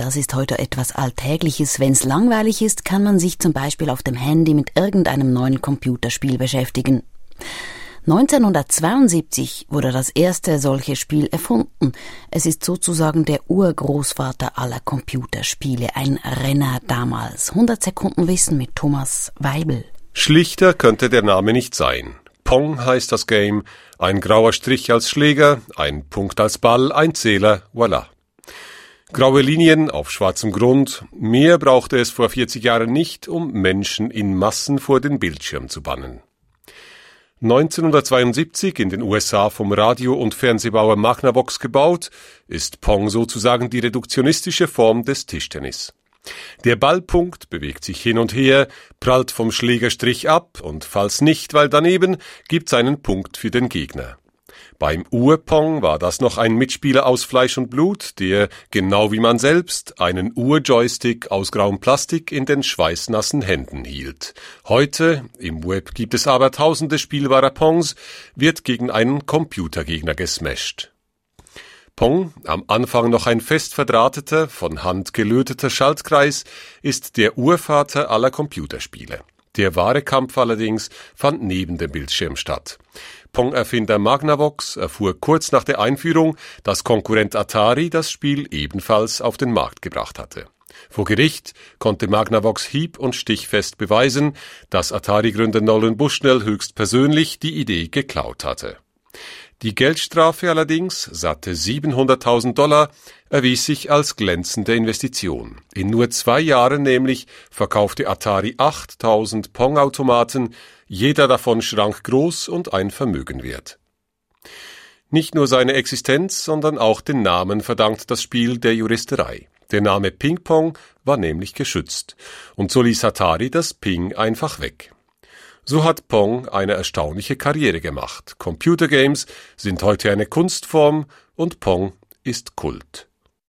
das ist heute etwas Alltägliches. Wenn es langweilig ist, kann man sich zum Beispiel auf dem Handy mit irgendeinem neuen Computerspiel beschäftigen. 1972 wurde das erste solche Spiel erfunden. Es ist sozusagen der Urgroßvater aller Computerspiele, ein Renner damals. 100 Sekunden Wissen mit Thomas Weibel. Schlichter könnte der Name nicht sein. Pong heißt das Game, ein grauer Strich als Schläger, ein Punkt als Ball, ein Zähler, voilà. Graue Linien auf schwarzem Grund, mehr brauchte es vor 40 Jahren nicht, um Menschen in Massen vor den Bildschirm zu bannen. 1972 in den USA vom Radio- und Fernsehbauer Magnavox gebaut, ist Pong sozusagen die reduktionistische Form des Tischtennis. Der Ballpunkt bewegt sich hin und her, prallt vom Schlägerstrich ab und falls nicht, weil daneben, gibt's einen Punkt für den Gegner. Beim Ur-Pong war das noch ein Mitspieler aus Fleisch und Blut, der, genau wie man selbst, einen Ur-Joystick aus grauem Plastik in den schweißnassen Händen hielt. Heute, im Web gibt es aber tausende spielbarer Pongs, wird gegen einen Computergegner gesmasht. Pong, am Anfang noch ein fest verdrahteter, von Hand gelöteter Schaltkreis, ist der Urvater aller Computerspiele. Der wahre Kampf allerdings fand neben dem Bildschirm statt. Pong-Erfinder Magnavox erfuhr kurz nach der Einführung, dass Konkurrent Atari das Spiel ebenfalls auf den Markt gebracht hatte. Vor Gericht konnte Magnavox hieb- und stichfest beweisen, dass Atari-Gründer Nolan Bushnell höchstpersönlich die Idee geklaut hatte. Die Geldstrafe allerdings, satte $700.000, erwies sich als glänzende Investition. In nur 2 Jahren nämlich verkaufte Atari 8.000 Pong-Automaten, jeder davon schrankgroß und ein Vermögen wert. Nicht nur seine Existenz, sondern auch den Namen verdankt das Spiel der Juristerei. Der Name Ping-Pong war nämlich geschützt, und so ließ Atari das Ping einfach weg. So hat Pong eine erstaunliche Karriere gemacht. Computergames sind heute eine Kunstform und Pong ist Kult.